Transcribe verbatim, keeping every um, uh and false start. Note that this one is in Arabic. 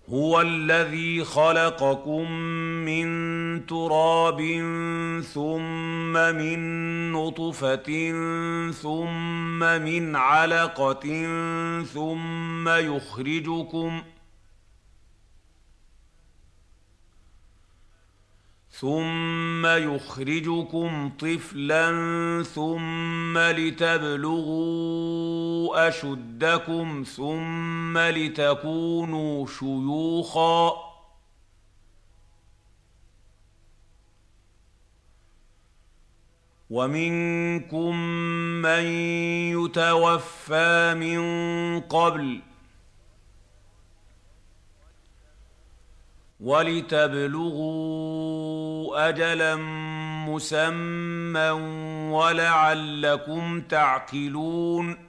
هو الذي خلقكم من تراب ثم من نطفة ثم من علقة ثم يخرجكم ثم يخرجكم طفلا ثم لتبلغوا أشدكم ثم لتكونوا شيوخا ومنكم من يتوفى من قبل ولتبلغوا أجلا مسمى ولعلكم تعقلون